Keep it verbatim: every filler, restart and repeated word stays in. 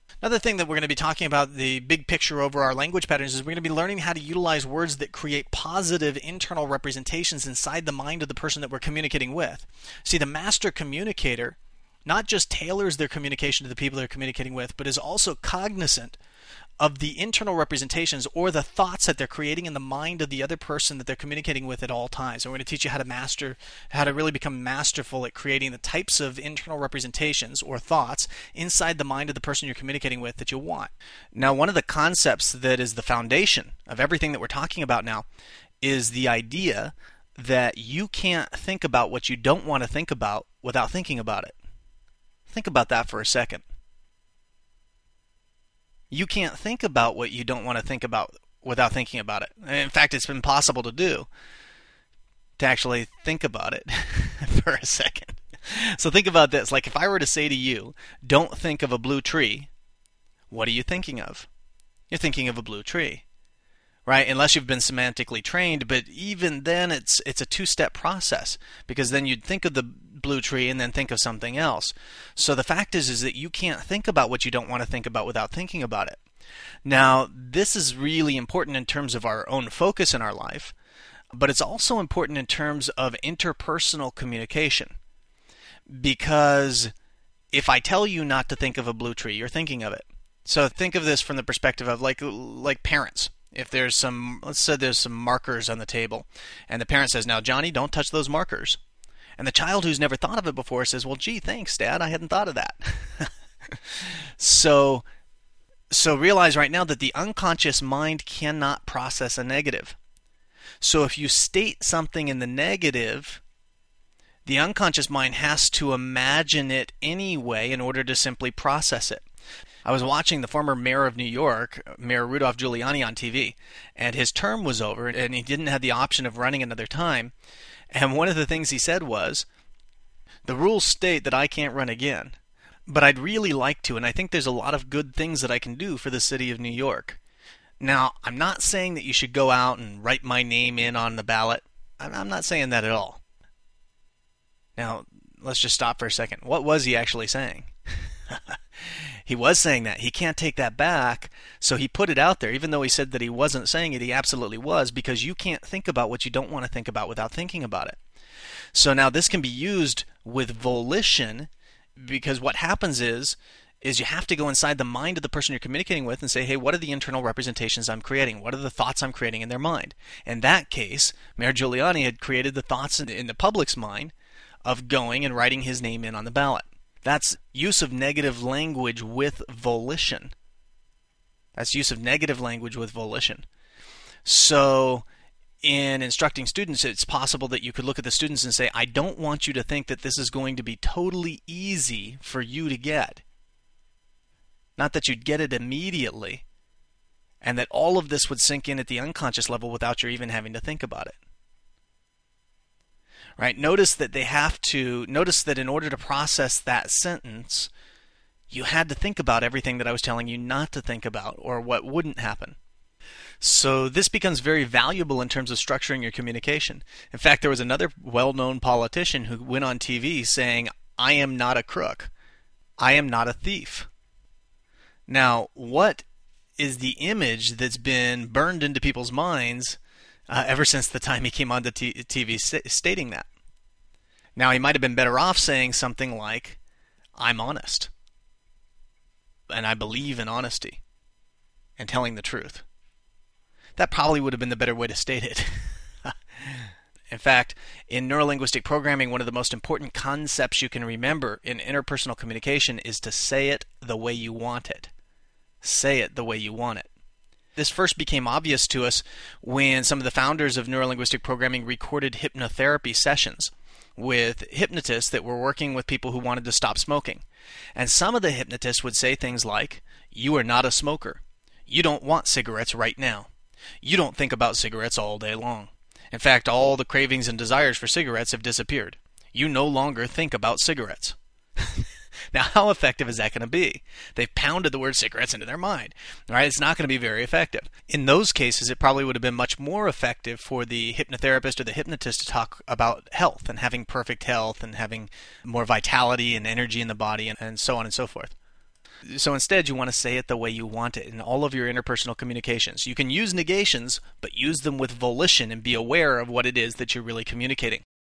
Another thing that we're going to be talking about, the big picture over our language patterns, is we're going to be learning how to utilize words that create positive internal representations inside the mind of the person that we're communicating with. See, the master communicator not just tailors their communication to the people they're communicating with, but is also cognizant of the internal representations or the thoughts that they're creating in the mind of the other person that they're communicating with at all times. And we're going to teach you how to master, how to really become masterful at creating the types of internal representations or thoughts inside the mind of the person you're communicating with that you want. Now, one of the concepts that is the foundation of everything that we're talking about now is the idea that you can't think about what you don't want to think about without thinking about it. Think about that for a second. You can't think about what you don't want to think about without thinking about it. In fact, it's impossible to do, to actually think about it for a second. So think about this. Like if I were to say to you, don't think of a blue tree, what are you thinking of? You're thinking of a blue tree, right? Unless you've been semantically trained, but even then it's it's a two-step process, because then you'd think of the blue tree and then think of something else. So the fact is is that you can't think about what you don't want to think about without thinking about it. Now, this is really important in terms of our own focus in our life, but it's also important in terms of interpersonal communication. Because if I tell you not to think of a blue tree, you're thinking of it. So think of this from the perspective of like like parents. If there's some, let's say there's some markers on the table, and the parent says, now Johnny, don't touch those markers. And the child who's never thought of it before says, well, gee, thanks, Dad, I hadn't thought of that. so, so realize right now that the unconscious mind cannot process a negative. So if you state something in the negative, the unconscious mind has to imagine it anyway in order to simply process it. I was watching the former mayor of New York, Mayor Rudolph Giuliani, on T V, and his term was over, and he didn't have the option of running another time. And one of the things he said was, the rules state that I can't run again, but I'd really like to, and I think there's a lot of good things that I can do for the city of New York. Now, I'm not saying that you should go out and write my name in on the ballot. I'm not saying that at all. Now, let's just stop for a second. What was he actually saying? He was saying that. He can't take that back, so he put it out there. Even though he said that he wasn't saying it, he absolutely was, because you can't think about what you don't want to think about without thinking about it. So now this can be used with volition, because what happens is, is you have to go inside the mind of the person you're communicating with and say, hey, what are the internal representations I'm creating? What are the thoughts I'm creating in their mind? In that case, Mayor Giuliani had created the thoughts in the public's mind of going and writing his name in on the ballot. That's use of negative language with volition. That's use of negative language with volition. So in instructing students, it's possible that you could look at the students and say, I don't want you to think that this is going to be totally easy for you to get. Not that you'd get it immediately, and that all of this would sink in at the unconscious level without you even having to think about it. Right? Notice that they have to, notice that in order to process that sentence, you had to think about everything that I was telling you not to think about, or what wouldn't happen. So this becomes very valuable in terms of structuring your communication. In fact, there was another well-known politician who went on T V saying, I am not a crook. I am not a thief. Now, what is the image that's been burned into people's minds Uh, ever since the time he came on the t- TV st- stating that? Now, he might have been better off saying something like, I'm honest, and I believe in honesty and telling the truth. That probably would have been the better way to state it. In fact, in neurolinguistic programming, one of the most important concepts you can remember in interpersonal communication is to say it the way you want it. Say it the way you want it. This first became obvious to us when some of the founders of neurolinguistic programming recorded hypnotherapy sessions with hypnotists that were working with people who wanted to stop smoking. And some of the hypnotists would say things like, you are not a smoker. You don't want cigarettes right now. You don't think about cigarettes all day long. In fact, all the cravings and desires for cigarettes have disappeared. You no longer think about cigarettes. Now, how effective is that going to be? They've pounded the word cigarettes into their mind, right? It's not going to be very effective. In those cases, it probably would have been much more effective for the hypnotherapist or the hypnotist to talk about health and having perfect health and having more vitality and energy in the body and, and so on and so forth. So instead, you want to say it the way you want it in all of your interpersonal communications. You can use negations, but use them with volition and be aware of what it is that you're really communicating.